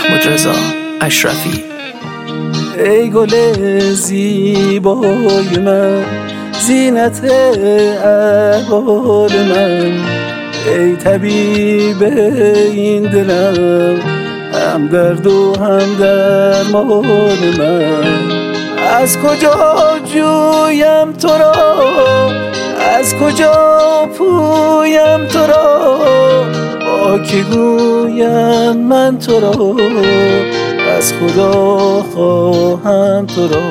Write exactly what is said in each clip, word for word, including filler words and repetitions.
محمود رضا اشرفی. ای گل زیبای من، زینت احوال من، ای طبیب این دلم، هم درد و هم درمان من. از کجا جویم تو را، از کجا پویم تو را، با که گویم من تو را، از خدا خواهم تو را.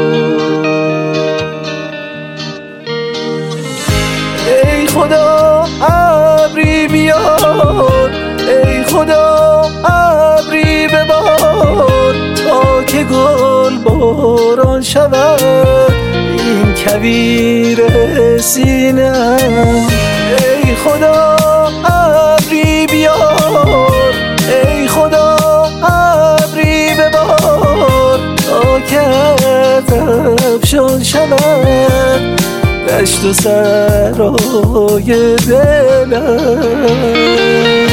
ای خدا ابری بیار، ای خدا ابری ببار، تا که گل باران شود این کویر سینه‌ام. ای خدا ابری بیار، ای خدا ابری ببار، تا که افشان شود دشت و صحرای دلم.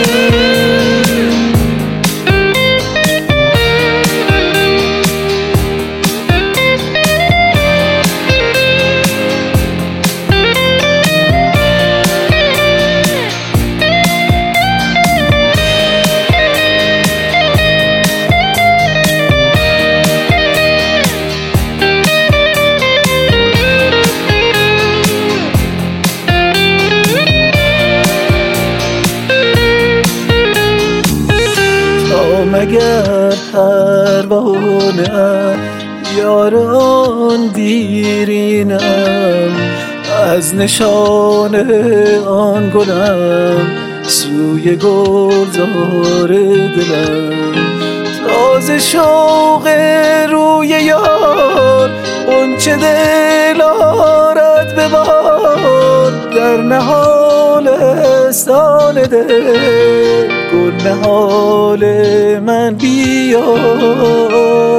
مگر پروانه یار آن دیرینم، از نشان آن گلم سوی گلزار دلم. تازه شوق روی یار غنچه دل آرد به بار، در نهالستان دل گل نهال من بیار.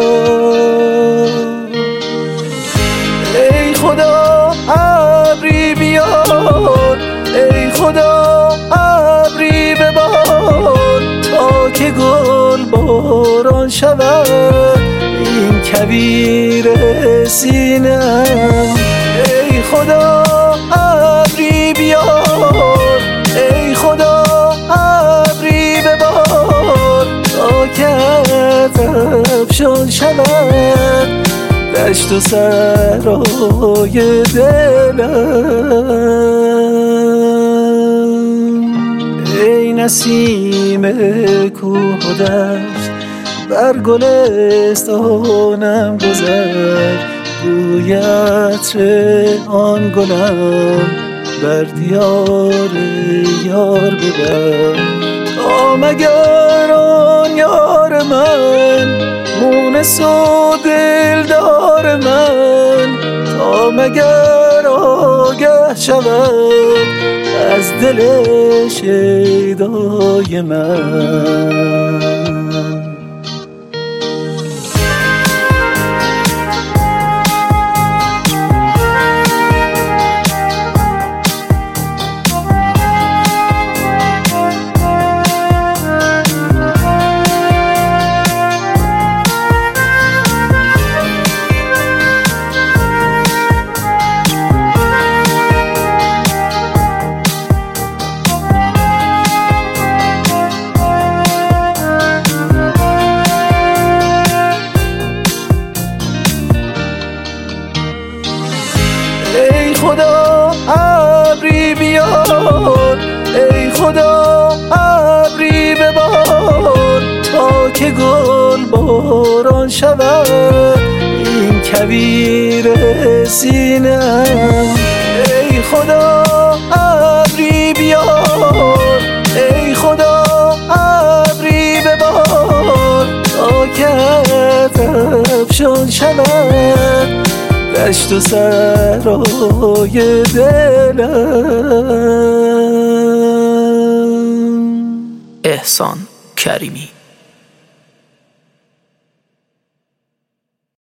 ای خدا ابری بیار، ای خدا ابری ببار، تا که گل باران شود این کویر سینه‌ام. ای خدا ابری بیار، ای خدا ابری ببار، تا که افشان شود دشت و صحرای دلم. ای نسیم کوه و دشت بر گلستانم گذر، بوی عطر آن گلم بر دیار یار ببر. تا مگر آن یار من مونس و دلدار من، تا مگر آگه شود از دل شیدای من. ای خدا ابری بیار، ای خدا ابری ببار، تا که گل باران شود این کویر سینه‌ام. ای خدا ابری بیار، ای خدا ابری ببار، تا که افشان شود دشت و صحرای دلم. احسان کریمی.